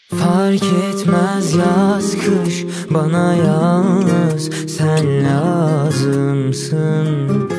Fark etmez yaz kış, bana yalnız sen lazımsın.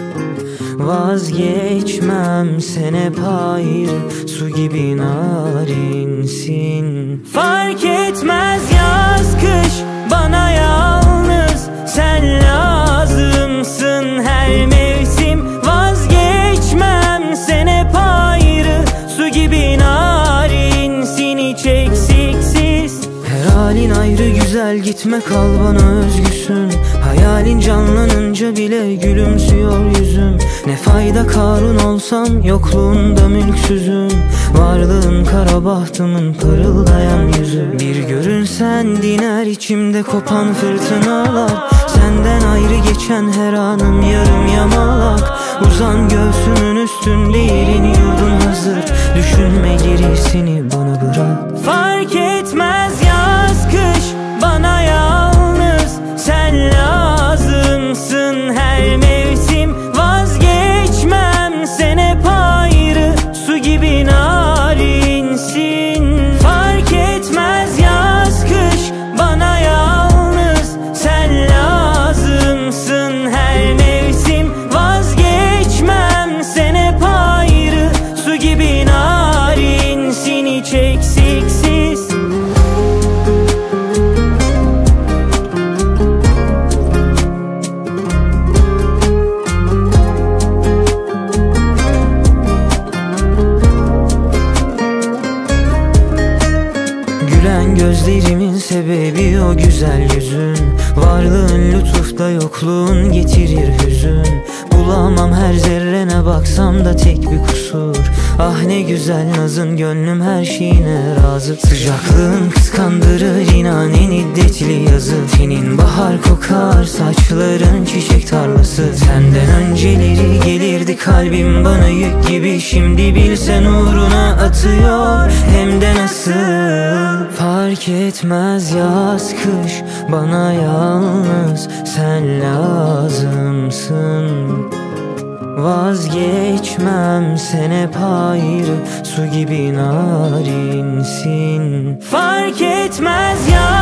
Vazgeçmem, sen hep ayrı, su gibi narinsin. Fark etmez yaz kış, bana yalnız sen lazımsın. Her mevsim vazgeçmem, sen hep ayrı, su gibi narinsin, hiç eksiksiz. Her halin ayrı güzel, gitme kal bana özgüsün. Hayalin canlanınca bile gülümsüyor yüzüm. Ne fayda Karun olsam, yokluğunda mülksüzüm. Varlığın kara bahtımın parıldayan yüzü. Bir görünsen diner içimde kopan fırtınalar. Senden ayrı geçen her anım yarım yamalak. Uzan göğsümün üstünde, yerin yurdun hazır. Düşünme gerisini, bana bırak. Fark etmez yaz kış, bana yalnız sen lazımsın. Her mevsim vazgeçmem, sen hep ayrı, su gibi narinsin. Fark etmez yaz kış, bana yalnız sen lazımsın. Her mevsim vazgeçmem, sen hep ayrı, su gibi narinsin, hiç eksiksiz. Gülen gözlerimin sebebi o güzel yüzün. Varlığın lütufta, yokluğun getirir hüzün. Bulamam her zerrene, baksam da tek bir kusur. Ah ne güzel nazın, gönlüm her şeyine razı. Sıcaklığın kıskandırır inan en iddetli yazı. Tenin bahar kokar, saçların çiçek tarlası. Senden önceleri gelirdi kalbim bana yük gibi. Şimdi bilsen uğruna atıyor, hem de nasıl. Fark etmez yaz kış, bana yalnız sen lazımsın. Vazgeçmem, sen hep ayrı, su gibi narinsin. Fark etmez yaz